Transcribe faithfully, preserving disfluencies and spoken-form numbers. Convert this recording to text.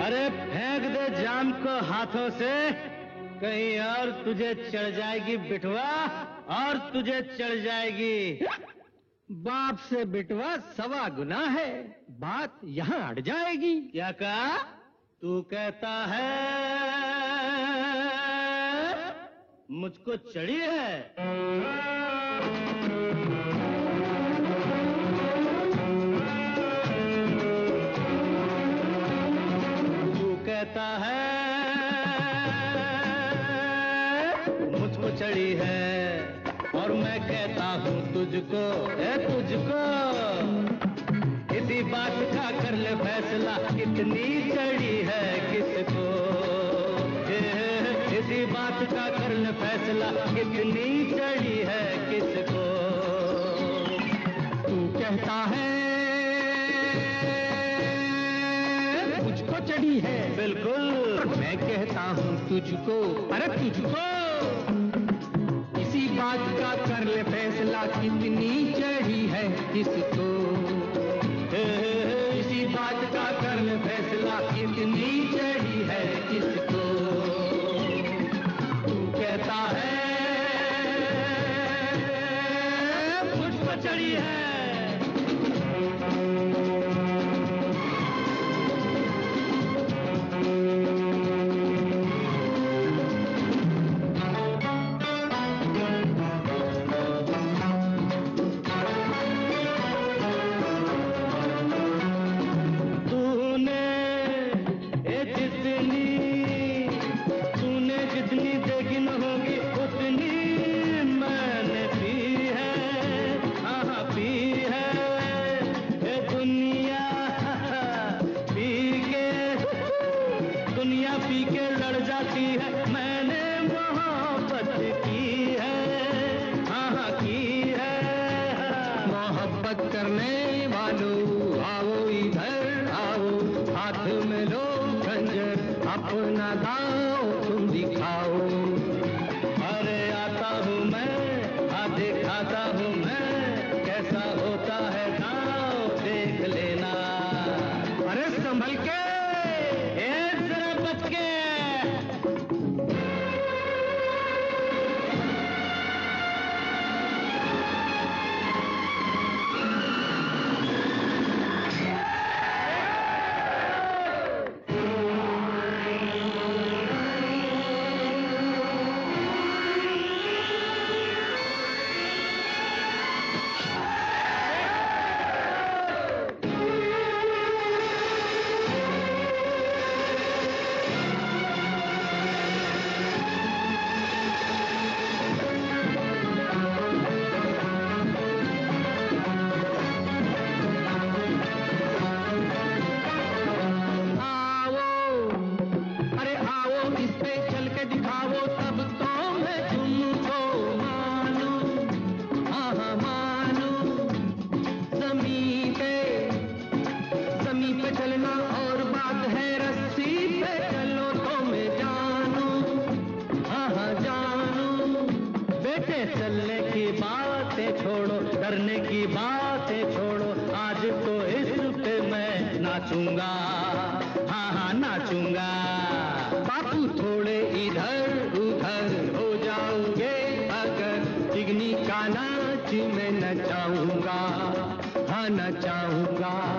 अरे फेंक दे जाम को हाथों से, कहीं और तुझे चढ़ जाएगी बिटवा, और तुझे चढ़ जाएगी। बाप से बिटवा सवा गुना है, बात यहाँ अड़ जाएगी। क्या कहा? तू कहता है मुझको चढ़ी है? तू कहता है मुझको चढ़ी है, और मैं कहता हूँ तुझको, ए तुझको, इसी बात का कर ले फैसला, इतनी चढ़ी है किसको? इसी बात का कर ले फैसला, इतनी चढ़ी है किसको? तू कहता है मुझको चढ़ी है, बिल्कुल। मैं कहता हूँ तुझको, अरे तुझको, इसी बात का कर ले फैसला, कितनी चढ़ी है किसको? इसी बात का कर ले फैसला, कितनी चढ़ी है किसको? तू कहता है मुझको चढ़ी है। चिगनी का नाच मैं नचाऊंगा, हाँ नचाऊंगा।